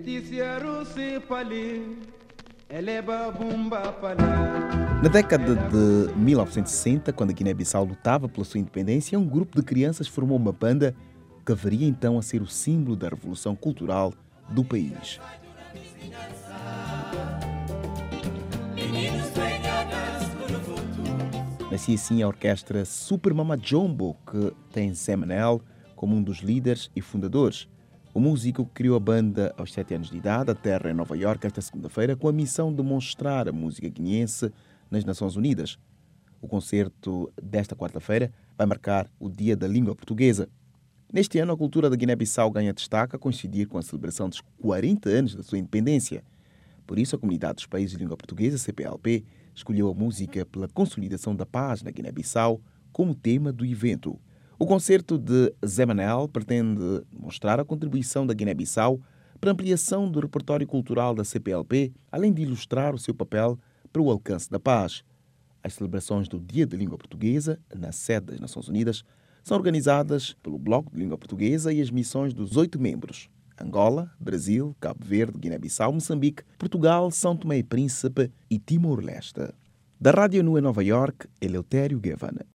Na década de 1960, quando a Guiné-Bissau lutava pela sua independência, um grupo de crianças formou uma banda que viria então a ser o símbolo da revolução cultural do país. Nascia assim a orquestra Super Mama Jumbo, que tem Zé Manel como um dos líderes e fundadores. O músico criou a banda aos 7 anos de idade, aterra em Nova Iorque esta segunda-feira, com a missão de mostrar a música guineense nas Nações Unidas. O concerto desta quarta-feira vai marcar o Dia da Língua Portuguesa. Neste ano, a cultura da Guiné-Bissau ganha destaque a coincidir com a celebração dos 40 anos da sua independência. Por isso, a Comunidade dos Países de Língua Portuguesa, CPLP, escolheu a música pela consolidação da paz na Guiné-Bissau como tema do evento. O concerto de Zé Manel pretende mostrar a contribuição da Guiné-Bissau para a ampliação do repertório cultural da CPLP, além de ilustrar o seu papel para o alcance da paz. As celebrações do Dia da Língua Portuguesa, na sede das Nações Unidas, são organizadas pelo Bloco de Língua Portuguesa e as missões dos 8 membros: Angola, Brasil, Cabo Verde, Guiné-Bissau, Moçambique, Portugal, São Tomé e Príncipe e Timor-Leste. Da Rádio Nu em Nova Iorque, Eleutério Gavan.